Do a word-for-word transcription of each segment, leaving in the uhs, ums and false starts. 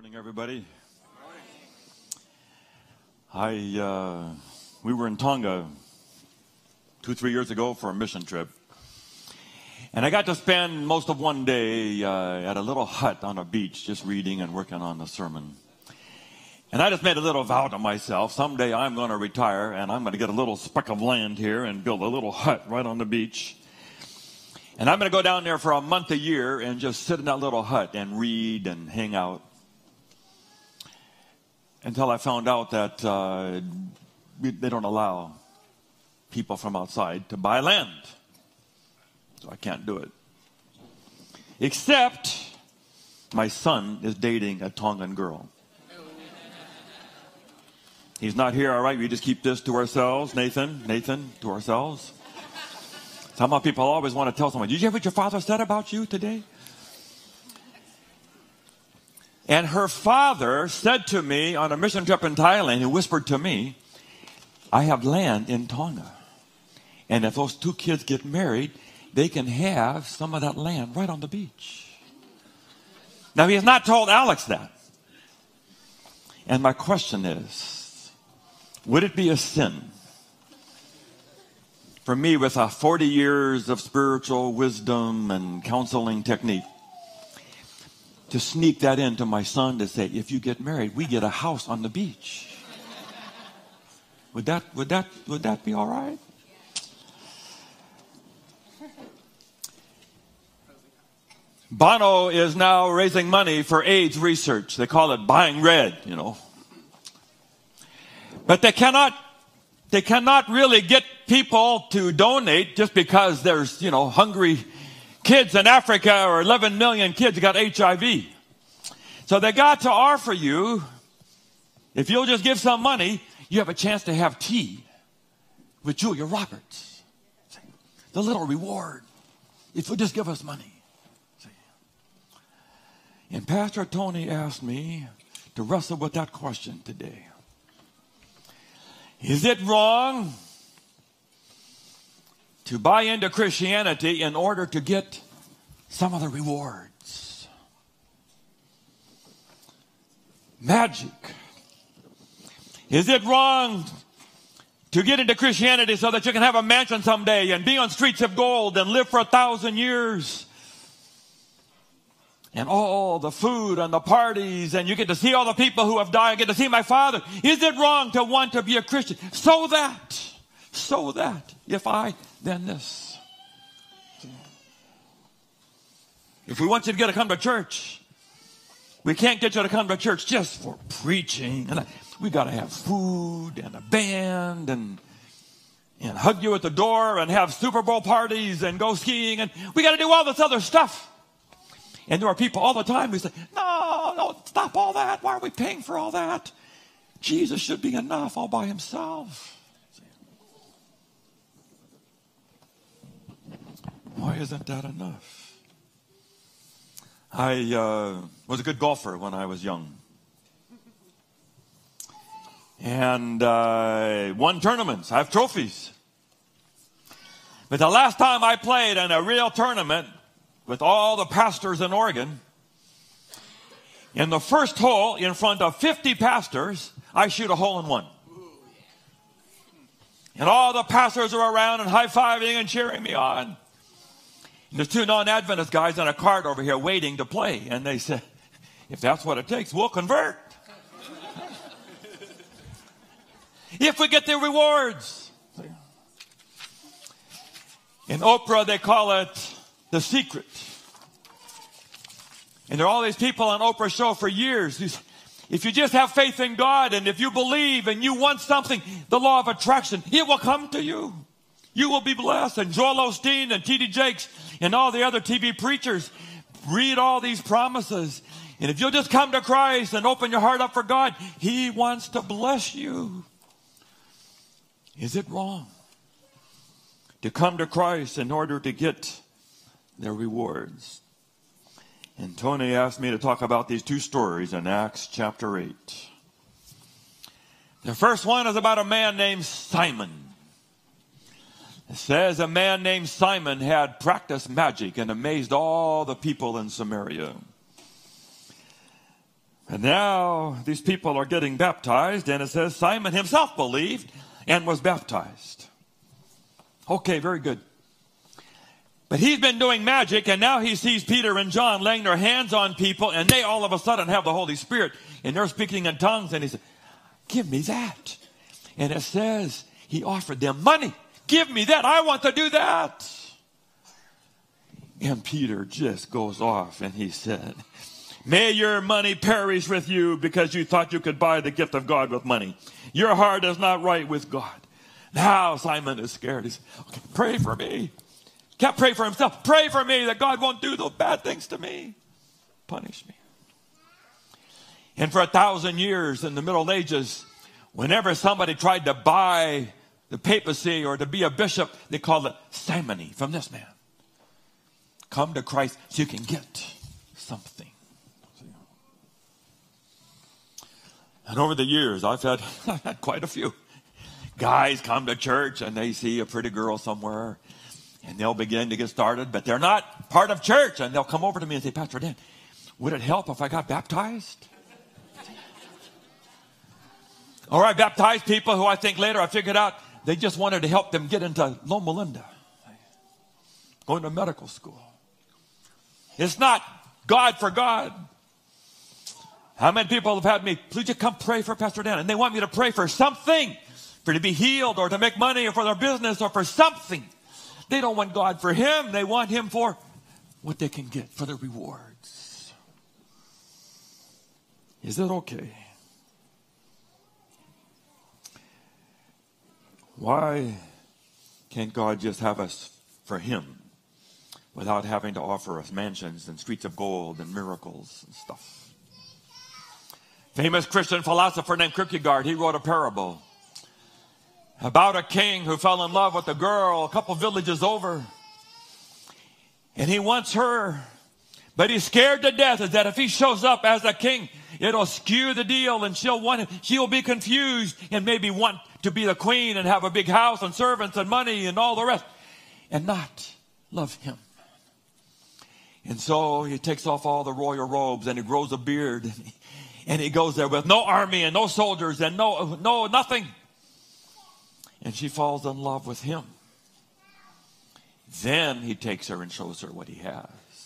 Morning, everybody. I uh, we were in Tonga two, three years ago for a mission trip, and I got to spend most of one day uh, at a little hut on a beach, just reading and working on the sermon. And I just made a little vow to myself: someday I'm going to retire, and I'm going to get a little speck of land here and build a little hut right on the beach. And I'm going to go down there for a month a year and just sit in that little hut and read and hang out. Until I found out that uh, they don't allow people from outside to buy land. So I can't do it. Except my son is dating a Tongan girl. He's not here, all right? We just keep this to ourselves. Nathan, Nathan, to ourselves. Some people always want to tell someone, did you hear what your father said about you today? And her father said to me on a mission trip in Thailand, he whispered to me, I have land in Tonga. And if those two kids get married, they can have some of that land right on the beach. Now, he has not told Alex that. And my question is, would it be a sin for me, with uh, forty years of spiritual wisdom and counseling technique, to sneak that into my son to say, if you get married, we get a house on the beach? Would that, would that, would that be all right? Bono is now raising money for AIDS research. They call it buying red, you know. But they cannot, they cannot really get people to donate just because there's, you know, hungry kids in Africa, or eleven million kids got H I V. So they got to offer you, if you'll just give some money, you have a chance to have tea with Julia Roberts. The little reward, if you'll just give us money. And Pastor Tony asked me to wrestle with that question today. Is it wrong to buy into Christianity in order to get some of the rewards? Magic. Is it wrong to get into Christianity so that you can have a mansion someday and be on streets of gold and live for a thousand years? And all the food and the parties, and you get to see all the people who have died. I get to see my father. Is it wrong to want to be a Christian? So that, so that, if I, then this. If we want you to get to come to church, we can't get you to come to church just for preaching. And we got to have food and a band and and hug you at the door and have Super Bowl parties and go skiing. And we got to do all this other stuff. And there are people all the time who say, no, no, stop all that. Why are we paying for all that? Jesus should be enough all by himself. Why isn't that enough? I uh, was a good golfer when I was young. And uh, won tournaments. I have trophies. But the last time I played in a real tournament with all the pastors in Oregon, in the first hole in front of fifty pastors, I shoot a hole in one. And all the pastors are around and high-fiving and cheering me on. And there's two non-Adventist guys in a cart over here waiting to play. And they said, if that's what it takes, we'll convert. If we get the rewards. In Oprah, they call it The Secret. And there are all these people on Oprah's show for years. If you just have faith in God, and if you believe and you want something, the law of attraction, it will come to you. You will be blessed. And Joel Osteen and T D Jakes and all the other T V preachers read all these promises. And if you'll just come to Christ and open your heart up for God, he wants to bless you. Is it wrong to come to Christ in order to get their rewards? And Tony asked me to talk about these two stories in Acts chapter eight. The first one is about a man named Simon. It says a man named Simon had practiced magic and amazed all the people in Samaria. And now these people are getting baptized, and it says Simon himself believed and was baptized. Okay, very good. But he's been doing magic, and now he sees Peter and John laying their hands on people, and they all of a sudden have the Holy Spirit, and they're speaking in tongues, and he said, give me that. And it says he offered them money. Give me that. I want to do that. And Peter just goes off, and he said, may your money perish with you because you thought you could buy the gift of God with money. Your heart is not right with God. Now Simon is scared. He said, okay, pray for me. Can't pray for himself. Pray for me that God won't do those bad things to me. Punish me. And for a thousand years in the Middle Ages, whenever somebody tried to buy the papacy or to be a bishop, they called it simony from this man. Come to Christ so you can get something. And over the years, I've had, I've had quite a few. Guys come to church and they see a pretty girl somewhere and they'll begin to get started, but they're not part of church. And they'll come over to me and say, Pastor Dan, would it help if I got baptized? Or I baptized people who I think later I figured out they just wanted to help them get into Loma Linda, going to medical school. It's not God for God. How many people have had me, please you come pray for Pastor Dan? And they want me to pray for something, for to be healed or to make money or for their business or for something. They don't want God for him. They want him for what they can get, for the rewards. Is it okay? Why can't God just have us for him without having to offer us mansions and streets of gold and miracles and stuff? Famous Christian philosopher named Kierkegaard, he wrote a parable about a king who fell in love with a girl a couple villages over. And he wants her, but he's scared to death is that if he shows up as a king, it'll skew the deal and she'll want, she'll be confused and maybe want to be the queen and have a big house and servants and money and all the rest and not love him. And so he takes off all the royal robes and he grows a beard and he, and he goes there with no army and no soldiers and no, no, nothing. And she falls in love with him. Then he takes her and shows her what he has.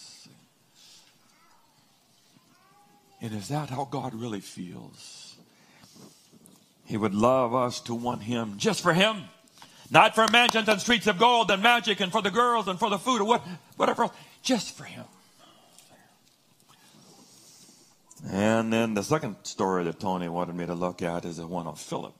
And is that how God really feels? He would love us to want him just for him. Not for mansions and streets of gold and magic and for the girls and for the food or what, whatever else. Just for him. And then the second story that Tony wanted me to look at is the one of Philip.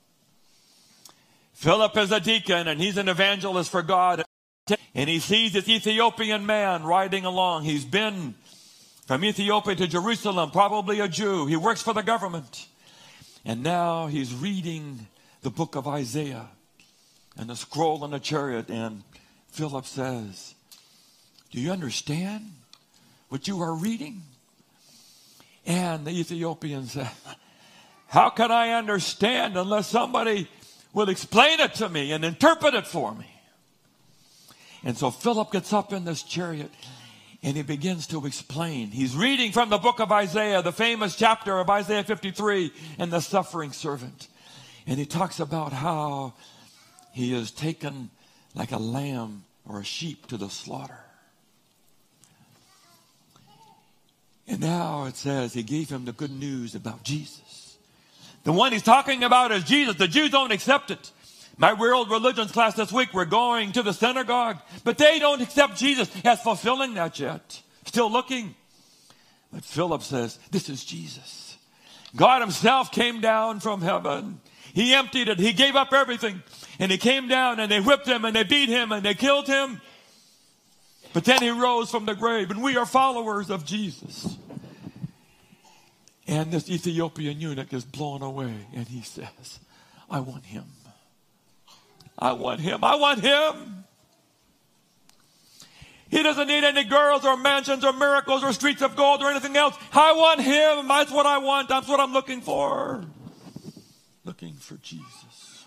Philip is a deacon and he's an evangelist for God. And he sees this Ethiopian man riding along. He's been from Ethiopia to Jerusalem, probably a Jew. He works for the government. And now he's reading the book of Isaiah and the scroll in the chariot. And Philip says, do you understand what you are reading? And the Ethiopian said, how can I understand unless somebody will explain it to me and interpret it for me? And so Philip gets up in this chariot and he begins to explain. He's reading from the book of Isaiah, the famous chapter of Isaiah fifty-three and the suffering servant. And he talks about how he is taken like a lamb or a sheep to the slaughter. And now it says he gave him the good news about Jesus. The one he's talking about is Jesus. The Jews don't accept it. My world religions class this week, we're going to the synagogue, but they don't accept Jesus as fulfilling that yet. Still looking. But Philip says, this is Jesus. God himself came down from heaven. He emptied it. He gave up everything. And he came down and they whipped him and they beat him and they killed him. But then he rose from the grave, and we are followers of Jesus. And this Ethiopian eunuch is blown away, and he says, I want him. I want him. I want him. He doesn't need any girls or mansions or miracles or streets of gold or anything else. I want him. That's what I want. That's what I'm looking for. Looking for Jesus.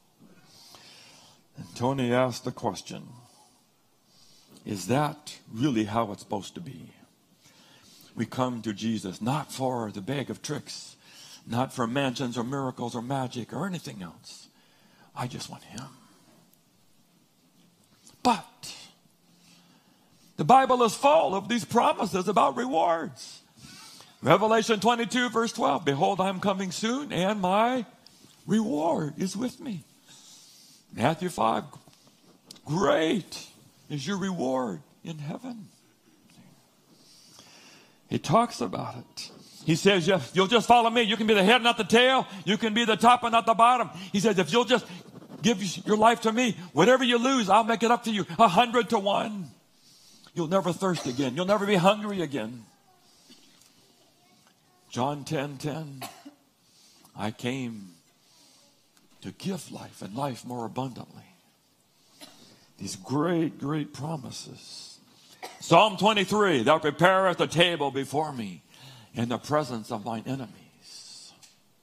And Tony asked the question, is that really how it's supposed to be? We come to Jesus not for the bag of tricks, not for mansions or miracles or magic or anything else. I just want him. But the Bible is full of these promises about rewards. Revelation twenty-two, verse twelve. Behold, I am coming soon, and my reward is with me. Matthew five. Great is your reward in heaven. He talks about it. He says, if you'll just follow me, you can be the head, not the tail. You can be the top and not the bottom. He says, if you'll just give your life to me, whatever you lose, I'll make it up to you a hundred to one. You'll never thirst again. You'll never be hungry again. John ten ten. I came to give life and life more abundantly. These great, great promises. Psalm twenty-three. Thou preparest a table before me in the presence of mine enemies.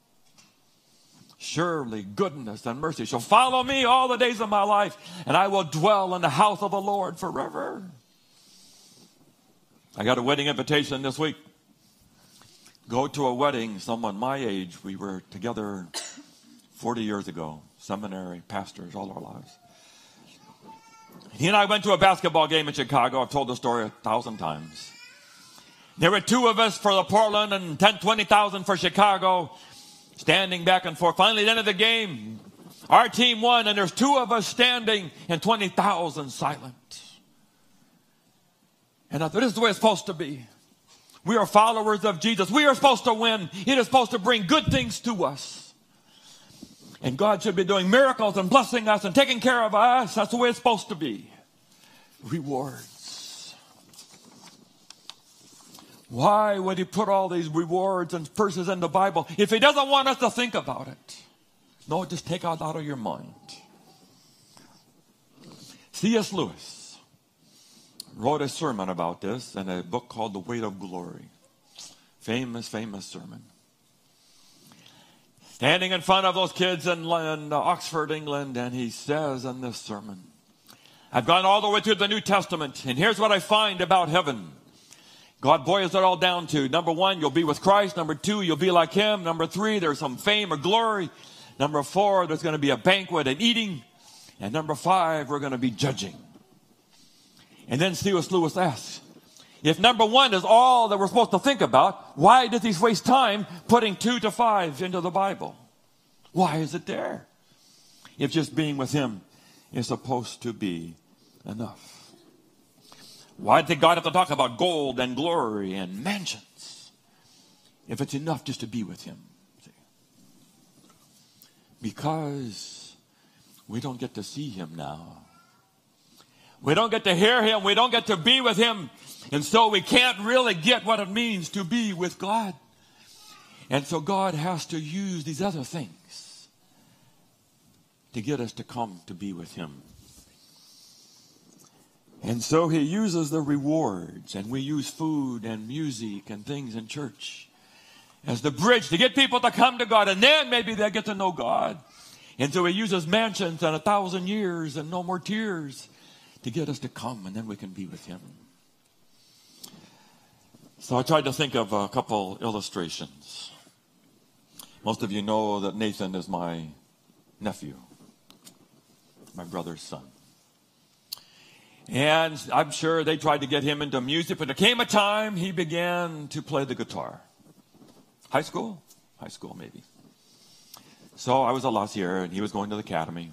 Surely goodness and mercy shall follow me all the days of my life, and I will dwell in the house of the Lord forever. I got a wedding invitation this week. Go to a wedding, someone my age. We were together forty years ago. Seminary, pastors, all our lives. He and I went to a basketball game in Chicago. I've told the story a thousand times. There were two of us for the Portland and ten, twenty thousand for Chicago, standing back and forth. Finally, at the end of the game, our team won, and there's two of us standing and twenty thousand silent. And I thought, this is the way it's supposed to be. We are followers of Jesus. We are supposed to win. It is supposed to bring good things to us. And God should be doing miracles and blessing us and taking care of us. That's the way it's supposed to be. Rewards. Why would he put all these rewards and verses in the Bible if he doesn't want us to think about it? No, just take it out of your mind. C S Lewis wrote a sermon about this in a book called The Weight of Glory. Famous, famous sermon. Standing in front of those kids in, in Oxford, England, and he says in this sermon, I've gone all the way through the New Testament, and here's what I find about heaven. God boils it all down to, number one, you'll be with Christ. Number two, you'll be like him. Number three, there's some fame or glory. Number four, there's going to be a banquet and eating. And number five, we're going to be judging. And then C S Lewis asks, if number one is all that we're supposed to think about, why does he waste time putting two to five into the Bible? Why is it there? If just being with him is supposed to be enough. Why did God have to talk about gold and glory and mansions if it's enough just to be with him? See? Because we don't get to see him now. We don't get to hear him. We don't get to be with him. And so we can't really get what it means to be with God. And so God has to use these other things to get us to come to be with him. And so he uses the rewards, and we use food and music and things in church as the bridge to get people to come to God, and then maybe they'll get to know God. And so he uses mansions and a thousand years and no more tears to get us to come, and then we can be with him. So I tried to think of a couple illustrations. Most of you know that Nathan is my nephew, my brother's son. And I'm sure they tried to get him into music, but there came a time he began to play the guitar. High school? High school, maybe. So I was a last year, and he was going to the academy.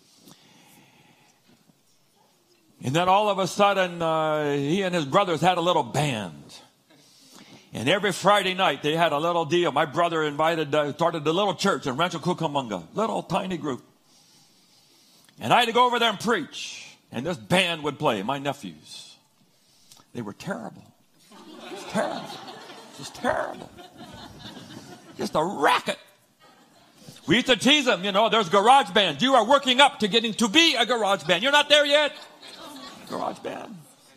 And then all of a sudden, uh, he and his brothers had a little band. And every Friday night, they had a little deal. My brother invited, uh, started a little church in Rancho Cucamonga, little tiny group. And I had to go over there and preach. And this band would play, my nephews. They were terrible. Just terrible. Just terrible. Just a racket. We used to tease them, you know, there's garage bands. You are working up to getting to be a garage band. You're not there yet. Garage band.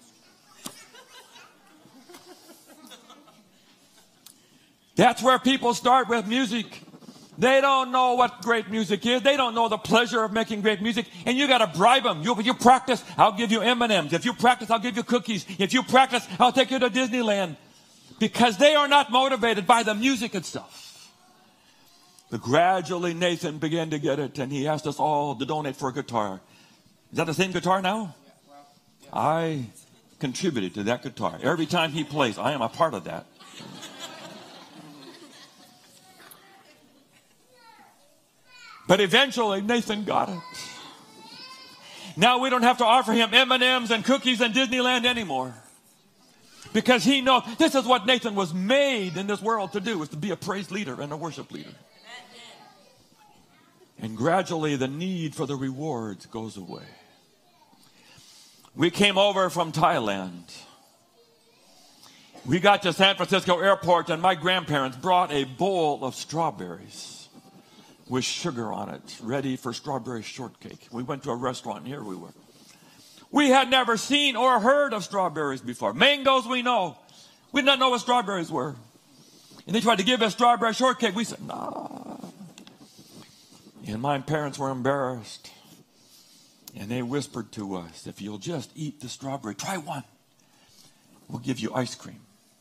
That's where people start with music. They don't know what great music is. They don't know the pleasure of making great music. And you got to bribe them. You, you practice, I'll give you M and M's. If you practice, I'll give you cookies. If you practice, I'll take you to Disneyland. because they are not motivated by the music itself. But gradually Nathan began to get it, and he asked us all to donate for a guitar. Is that the same guitar now? I contributed to that guitar. Every time he plays, I am a part of that. But eventually Nathan got it. Now we don't have to offer him M and M's and cookies and Disneyland anymore. Because he knows this is what Nathan was made in this world to do, is to be a praise leader and a worship leader. And gradually the need for the rewards goes away. We came over from Thailand. We got to San Francisco Airport, and my grandparents brought a bowl of strawberries with sugar on it, ready for strawberry shortcake. We went to a restaurant, and here we were. We had never seen or heard of strawberries before. Mangoes we know. We did not know what strawberries were. And they tried to give us strawberry shortcake. We said, no. Nah. And my parents were embarrassed. And they whispered to us, if you'll just eat the strawberry, try one. We'll give you ice cream.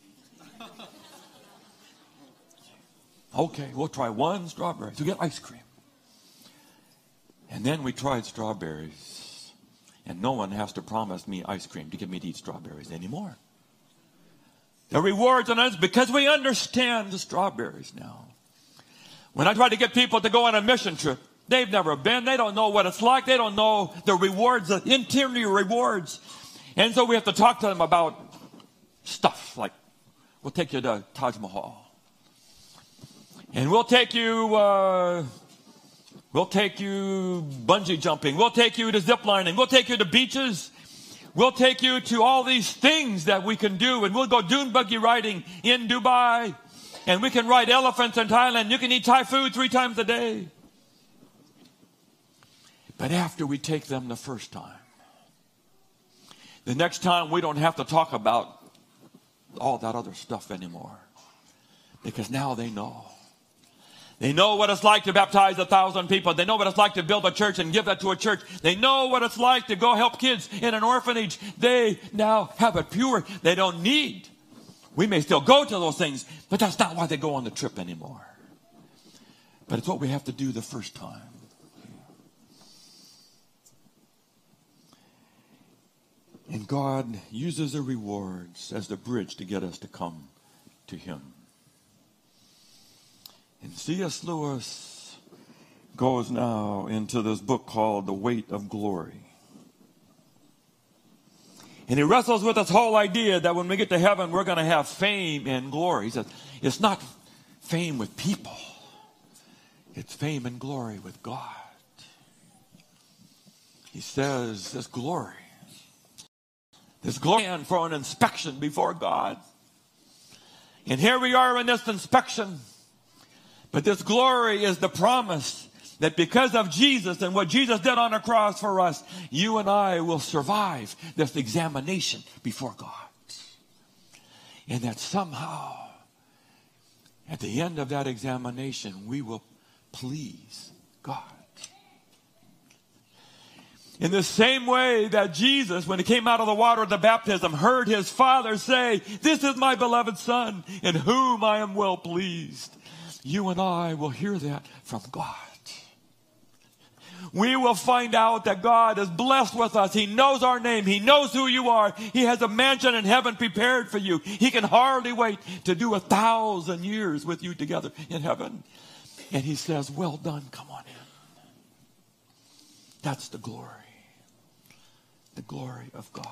Okay, we'll try one strawberry to get ice cream. And then we tried strawberries. And no one has to promise me ice cream to get me to eat strawberries anymore. The rewards on us, because we understand the strawberries now. When I try to get people to go on a mission trip, they've never been. They don't know what it's like. They don't know the rewards, the interior rewards. And so we have to talk to them about stuff like, we'll take you to Taj Mahal. And we'll take you, uh, we'll take you bungee jumping. We'll take you to zip lining. We'll take you to beaches. We'll take you to all these things that we can do. And we'll go dune buggy riding in Dubai. And we can ride elephants in Thailand. You can eat Thai food three times a day. But after we take them the first time, the next time we don't have to talk about all that other stuff anymore. Because now they know. They know what it's like to baptize a thousand people. They know what it's like to build a church and give that to a church. They know what it's like to go help kids in an orphanage. They now have it pure. They don't need. We may still go to those things, but that's not why they go on the trip anymore. But it's what we have to do the first time. And God uses the rewards as the bridge to get us to come to Him. And C S Lewis goes now into this book called The Weight of Glory. And he wrestles with this whole idea that when we get to heaven, we're going to have fame and glory. He says, it's not fame with people. It's fame and glory with God. He says, this glory, this glory for an inspection before God. And here we are in this inspection. But this glory is the promise that because of Jesus and what Jesus did on the cross for us, you and I will survive this examination before God. And that somehow, at the end of that examination, we will please God. In the same way that Jesus, when he came out of the water of the baptism, heard his Father say, this is my beloved Son, in whom I am well pleased. You and I will hear that from God. We will find out that God is blessed with us. He knows our name. He knows who you are. He has a mansion in heaven prepared for you. He can hardly wait to do a thousand years with you together in heaven. And he says, well done, come on in. That's the glory. The glory of God.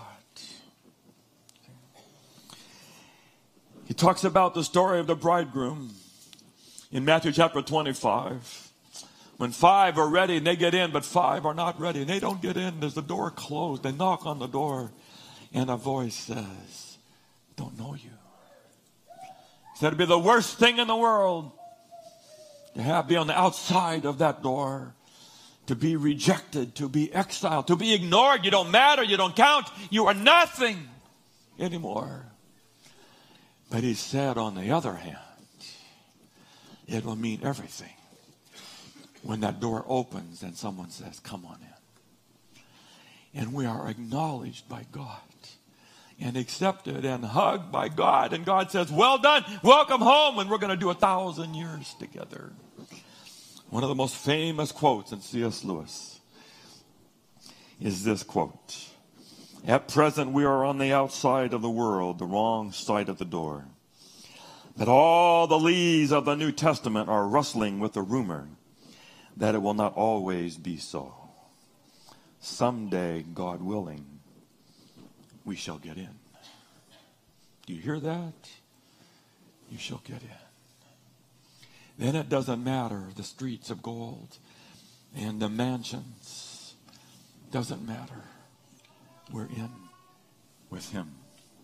He talks about the story of the bridegroom in Matthew chapter twenty-five. When five are ready and they get in, but five are not ready and they don't get in, there's the door closed. They knock on the door and a voice says, don't know you. He said it'd be the worst thing in the world to have be on the outside of that door, to be rejected, to be exiled, to be ignored. You don't matter. You don't count. You are nothing anymore. But he said, on the other hand, it will mean everything when that door opens and someone says, come on in. And we are acknowledged by God and accepted and hugged by God. And God says, well done, welcome home, and we're going to do a thousand years together. One of the most famous quotes in C S Lewis is this quote: at present we are on the outside of the world, the wrong side of the door. But all the leaves of the New Testament are rustling with the rumor that it will not always be so. Someday, God willing, we shall get in. Do you hear that? You shall get in. Then it doesn't matter the streets of gold and the mansions. Doesn't matter. We're in with him.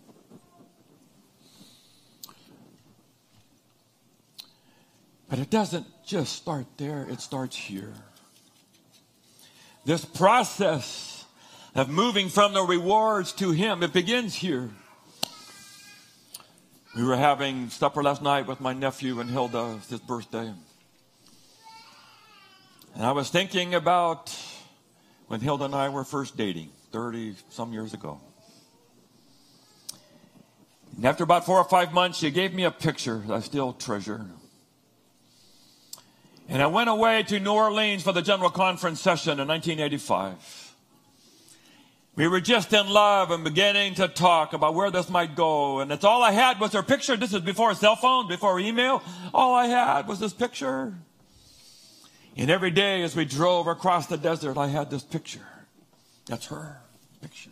But it doesn't just start there. It starts here. This process of moving from the rewards to him, it begins here. We were having supper last night with my nephew and Hilda. It's his birthday. And I was thinking about when Hilda and I were first dating, thirty some years ago. And after about four or five months, she gave me a picture that I still treasure. And I went away to New Orleans for the General Conference session in nineteen eighty-five. We were just in love and beginning to talk about where this might go. And it's all I had was her picture. This is before cell phone, before email. All I had was this picture. And every day as we drove across the desert, I had this picture. That's her picture.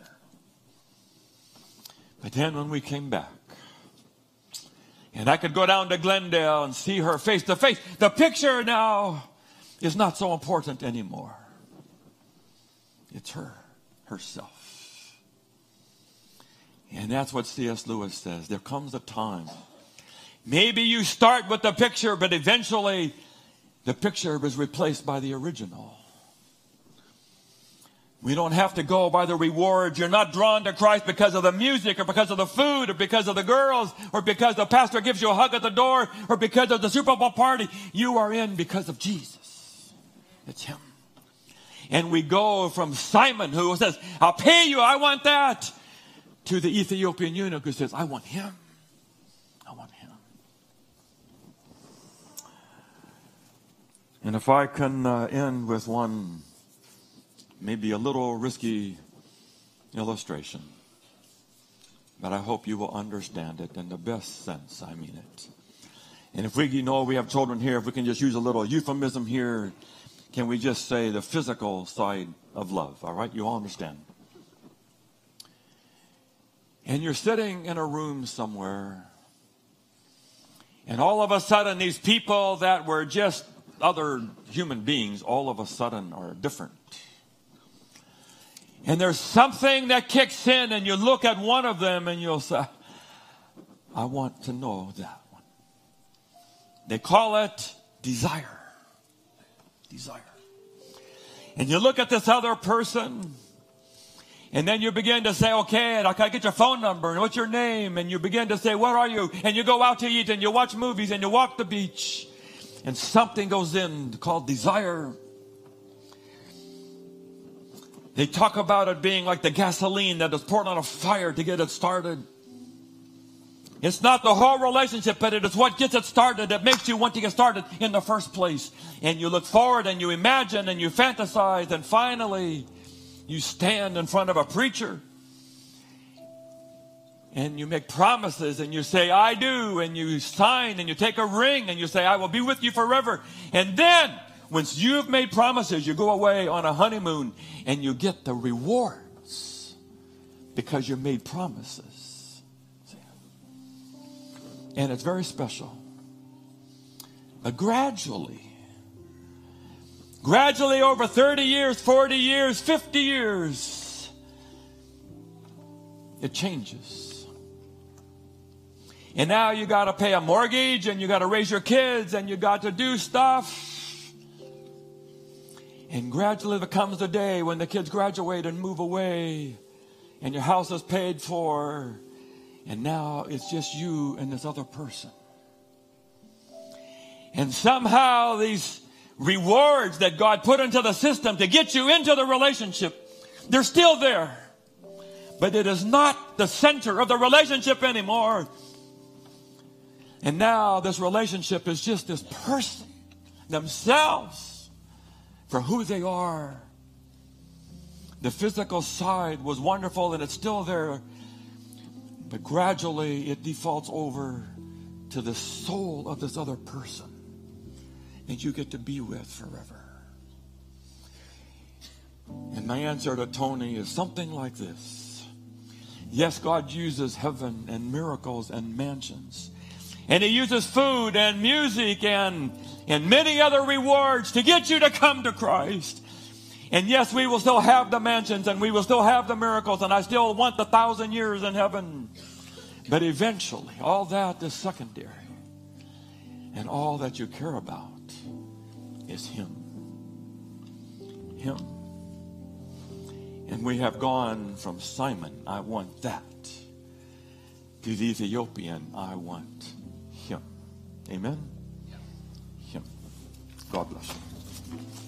But then when we came back, and I could go down to Glendale and see her face to face, the picture now is not so important anymore. It's her, herself. And that's what C S Lewis says. There comes a time. Maybe you start with the picture, but eventually the picture is replaced by the original. We don't have to go by the rewards. You're not drawn to Christ because of the music or because of the food or because of the girls or because the pastor gives you a hug at the door or because of the Super Bowl party. You are in because of Jesus. It's him. And we go from Simon, who says, I'll pay you, I want that, to the Ethiopian eunuch who says, I want him. I want him. And if I can uh, end with one maybe a little risky illustration, but I hope you will understand it in the best sense. I mean it. And if we, you know, we have children here, if we can just use a little euphemism here, can we just say the physical side of love? All right, you all understand. And you're sitting in a room somewhere, and all of a sudden these people that were just other human beings all of a sudden are different. And there's something that kicks in, and you look at one of them and you'll say, I want to know that one. They call it desire. Desire. And you look at this other person, and then you begin to say, okay, and I can get your phone number, and what's your name? And you begin to say, where are you? And you go out to eat, and you watch movies, and you walk the beach. And something goes in called desire. They talk about it being like the gasoline that is poured on a fire to get it started. It's not the whole relationship, but it is what gets it started that makes you want to get started in the first place. And you look forward and you imagine and you fantasize, and finally you stand in front of a preacher and you make promises and you say, I do, and you sign and you take a ring and you say, I will be with you forever. And then once you've made promises, you go away on a honeymoon and you get the rewards because you made promises. And it's very special. But gradually, gradually over thirty years, forty years, fifty years, it changes. And now you got to pay a mortgage, and you got to raise your kids, and you got to do stuff. And gradually there comes the day when the kids graduate and move away, and your house is paid for, and now it's just you and this other person. And somehow these rewards that God put into the system to get you into the relationship, they're still there. But it is not the center of the relationship anymore. And now this relationship is just this person, themselves, for who they are. The physical side was wonderful and it's still there. But gradually it defaults over to the soul of this other person that you get to be with forever. And my answer to Tony is something like this. Yes, God uses heaven and miracles and mansions. And He uses food and music and, and many other rewards to get you to come to Christ. And yes, we will still have the mansions and we will still have the miracles. And I still want the thousand years in heaven. But eventually, all that is secondary. And all that you care about is Him. Him. And we have gone from Simon, I want that, to the Ethiopian, I want Him. Amen? Him. God bless you.